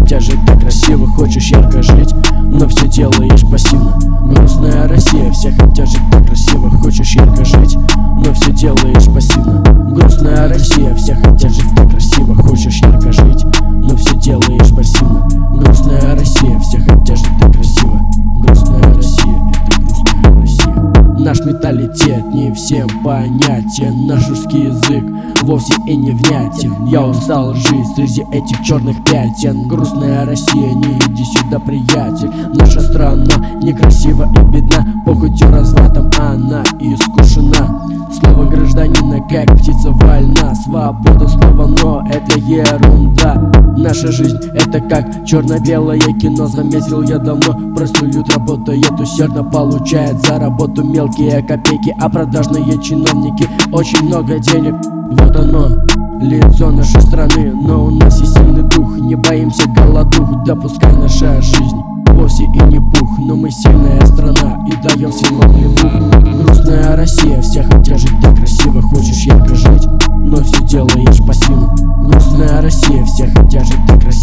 хотя жить так красиво. Хочешь ярко жить, но все делаешь пассивно. Грустная Россия, все хотят жить так красиво. Хочешь ярко жить, но все делаешь пассивно. Грустная Россия, все хотят жить так красиво. Хочешь ярко жить, но все делаешь пассивно. Грустная Россия, все хотят жить так красиво. Грустная Россия, это грустная Россия. Наш менталитет не всем понятен, наш русский язык вовсе и не внятен. Я устал жить среди этих черных пятен. Грустная Россия, не иди сюда, приятель. Наша страна некрасива и бедна, похотью развратом она искушена. Слово гражданина, как птица вольна. Свобода слова, но это ерунда. Наша жизнь это как черно-белое кино. Заметил я давно, простой люд работает усердно, получает за работу мелкие копейки, а продажные чиновники очень много денег. Вот оно, лицо нашей страны, но у нас есть сильный дух. Не боимся голодух, да пускай наша жизнь вовсе и не пух, но мы сильная страна и даем силам плевух. Грустная Россия, все хотят жить так красиво. Хочешь ярко жить, но все делаешь пассивно. Грустная Россия, все хотят жить так красиво.